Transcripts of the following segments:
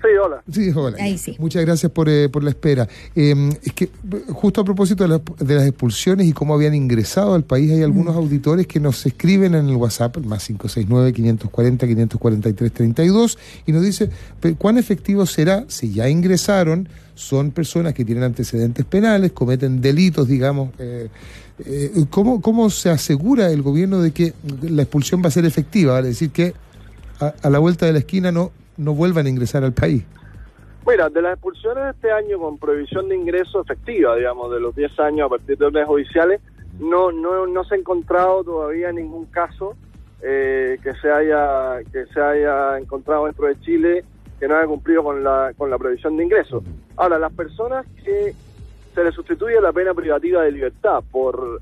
Sí, hola. Sí, hola. Ahí sí. Muchas gracias por la espera. Es que justo a propósito de las expulsiones y cómo habían ingresado al país, hay algunos auditores que nos escriben en el WhatsApp, el más 569-540-543-32, y nos dice, ¿cuán efectivo será si ya ingresaron? Son personas que tienen antecedentes penales, cometen delitos, digamos. ¿Cómo se asegura el gobierno de que la expulsión va a ser efectiva? Vale decir que a la vuelta de la esquina no vuelvan a ingresar al país. Mira, de las expulsiones de este año con prohibición de ingreso efectiva, digamos, de los 10 años a partir de órdenes judiciales, no se ha encontrado todavía ningún caso que se haya encontrado dentro de Chile que no haya cumplido con la prohibición de ingreso. Ahora, las personas que se les sustituye la pena privativa de libertad por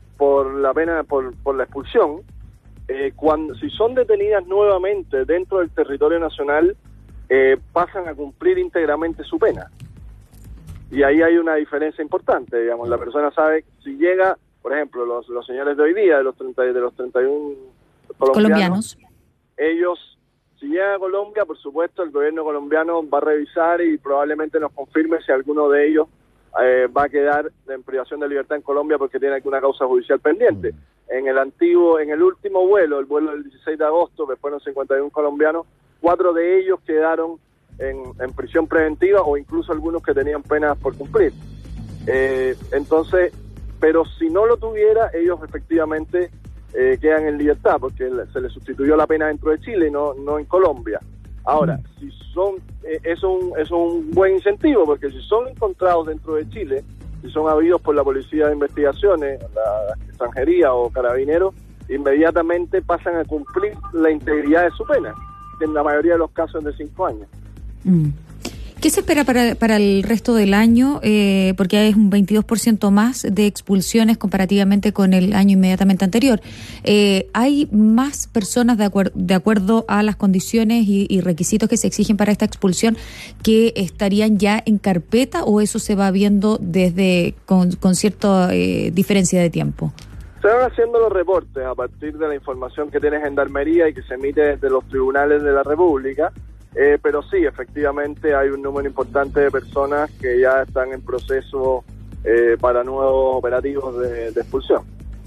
la expulsión, si son detenidas nuevamente dentro del territorio nacional, pasan a cumplir íntegramente su pena. Y ahí hay una diferencia importante, digamos. La persona sabe, si llega, por ejemplo, los señores de hoy día, de los 31 colombianos, ellos, si llegan a Colombia, por supuesto, el gobierno colombiano va a revisar y probablemente nos confirme si alguno de ellos va a quedar en privación de libertad en Colombia porque tiene alguna causa judicial pendiente. En el último vuelo, el vuelo del 16 de agosto, que fueron 51 colombianos, 4 de ellos quedaron en prisión preventiva o incluso algunos que tenían penas por cumplir. Entonces, pero si no lo tuviera, ellos efectivamente quedan en libertad porque se les sustituyó la pena dentro de Chile y no en Colombia. Ahora, si son eso es un buen incentivo, porque si son encontrados dentro de Chile, si son habidos por la Policía de Investigaciones, la Extranjería o Carabineros, inmediatamente pasan a cumplir la integridad de su pena, que en la mayoría de los casos es de 5 años. ¿Qué se espera para el resto del año? Porque es un 22% más de expulsiones comparativamente con el año inmediatamente anterior. ¿Hay más personas de acuerdo a las condiciones y requisitos que se exigen para esta expulsión que estarían ya en carpeta, o eso se va viendo con cierta diferencia de tiempo? Se van haciendo los reportes a partir de la información que tiene Gendarmería y que se emite desde los tribunales de la República. Pero sí, efectivamente hay un número importante de personas que ya están en proceso para nuevos operativos de expulsión.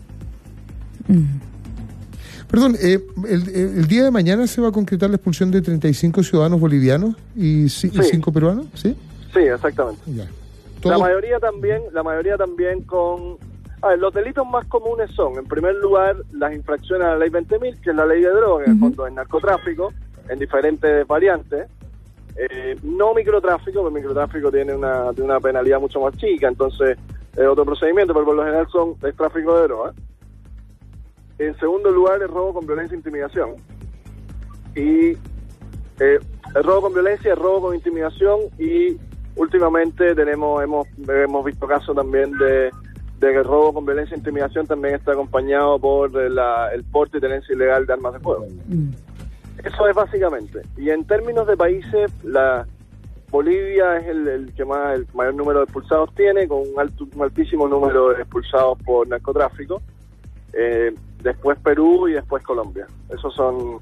Perdón, el día de mañana se va a concretar la expulsión de 35 ciudadanos bolivianos y 5 peruanos, ¿sí? Sí, exactamente. Ya. La mayoría también con... A ver, los delitos más comunes son, en primer lugar, las infracciones a la ley 20.000, que es la ley de droga, en el fondo es narcotráfico, en diferentes variantes, no microtráfico, porque microtráfico tiene una penalidad mucho más chica, entonces es otro procedimiento, pero por lo general es tráfico de droga. En segundo lugar, el robo con violencia e intimidación. Y el robo con violencia, el robo con intimidación, y últimamente hemos visto casos también de que el robo con violencia e intimidación también está acompañado por el porte y tenencia ilegal de armas de fuego. Eso es básicamente. Y en términos de países, Bolivia es el mayor número de expulsados tiene, con un altísimo número de expulsados por narcotráfico. Después Perú y después Colombia. Esos son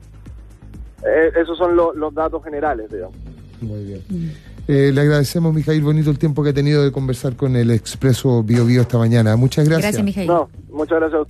los datos generales, digamos. Muy bien. Le agradecemos, Mijail Bonito, el tiempo que ha tenido de conversar con el Expreso Bio Bio esta mañana. Muchas gracias. Gracias, Mijail. No, muchas gracias a usted.